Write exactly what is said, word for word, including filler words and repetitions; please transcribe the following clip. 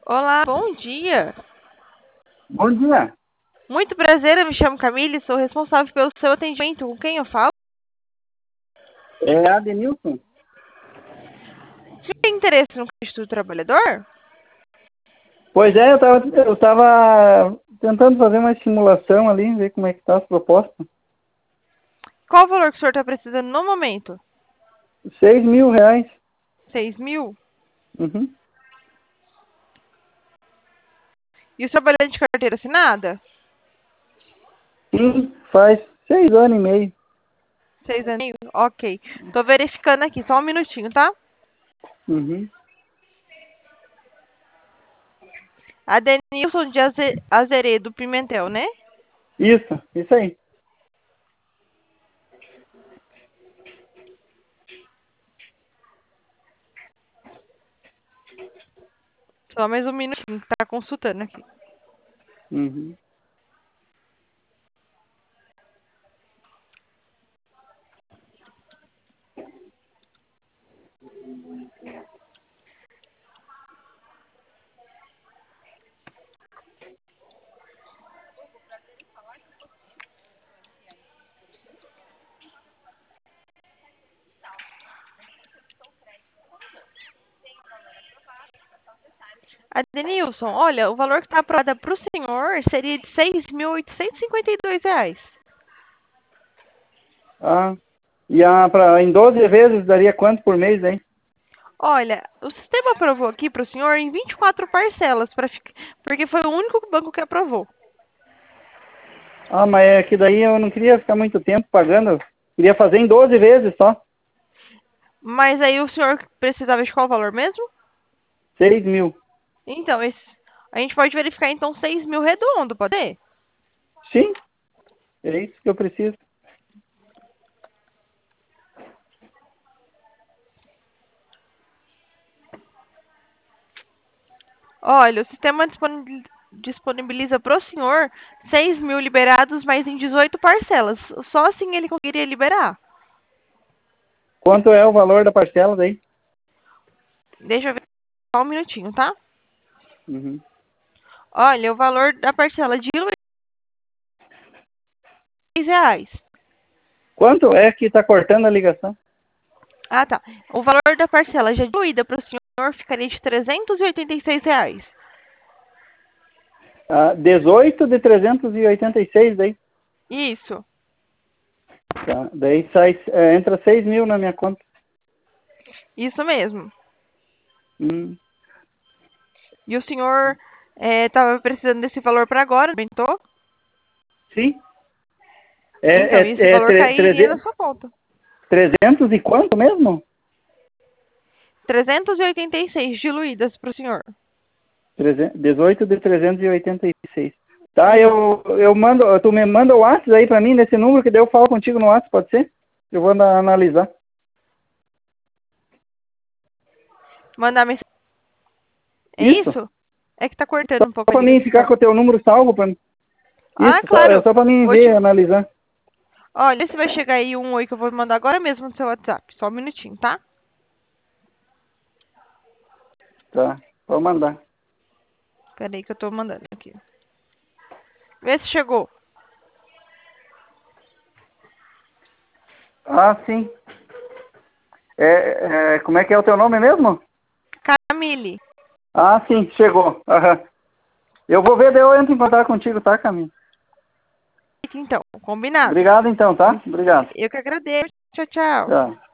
Olá, bom dia. Bom dia. Muito prazer, eu me chamo Camille, sou responsável pelo seu atendimento. Com quem eu falo? É Adenilson? Você tem interesse no Instituto do Trabalhador? Pois é, eu tava, eu tava tentando fazer uma simulação ali, ver como é que tá as propostas. Qual o valor que o senhor está precisando no momento? Seis mil reais. Seis mil? Uhum. E o trabalhante de carteira assinada? Sim, faz seis anos e meio. Seis aninhos? Ok. Tô verificando aqui, só um minutinho, tá? Uhum. Adenilson de Aze- Azeredo Pimentel, né? Isso, isso aí. Só mais um minutinho, que tá consultando aqui. Uhum. Adenilson, olha, o valor que está aprovado para o senhor seria de seis mil oitocentos e cinquenta e dois reais. Ah, e a, pra, em doze vezes daria quanto por mês, hein? Olha, o sistema aprovou aqui para o senhor em vinte e quatro parcelas, pra ficar, porque foi o único banco que aprovou. Ah, mas é que daí eu não queria ficar muito tempo pagando. Eu queria fazer em doze vezes só. Mas aí o senhor precisava de qual valor mesmo? Seis mil. Então, esse, a gente pode verificar então seis mil redondo, pode ser? Sim, é isso que eu preciso. Olha, o sistema disponibil- disponibiliza para o senhor seis mil liberados, mas em dezoito parcelas. Só assim ele conseguiria liberar. Quanto é o valor da parcela daí? Deixa eu ver só um minutinho, tá? Uhum. Olha, o valor da parcela de seis reais. Quanto é que tá cortando a ligação? Ah, tá. O valor da parcela já diluída para o senhor ficaria de trezentos e oitenta e seis reais. Ah, dezoito de trezentos e oitenta e seis daí. Isso. Tá. Daí sai, é, entra seis mil na minha conta. Isso mesmo. Hum, E o senhor estava precisando desse valor para agora, aumentou? sim. É, Então, é, esse é valor tre- cairia na treze- sua conta. trezentos e quanto mesmo? trezentos e oitenta e seis diluídas para o senhor. trezentos, dezoito de trezentos e oitenta e seis. Tá, Isso. eu, eu mando, tu me manda o WhatsApp aí pra mim, nesse número, que daí eu falo contigo no WhatsApp, pode ser? Eu vou ana- analisar. Mandar mensagem. É Isso? isso? É que tá cortando Só um pouco a pra mim ficar ligação. com o teu número salvo pra mim. Ah, Isso, só, é claro. só pra mim Vou te... ver, analisar. Olha, se vai chegar aí um oi que eu vou mandar agora mesmo no seu WhatsApp. Só um minutinho, tá? Tá, pode mandar. Pera aí que eu tô mandando aqui. Vê se chegou. Ah, sim. É, é, como é que é o teu nome mesmo? Camille. Ah, sim, chegou. Aham. Eu vou ver, daí eu entro em contato contigo, tá, Camilo? Então, combinado. Obrigado então, tá? Obrigado. Eu que agradeço. Tchau, tchau. Tchau.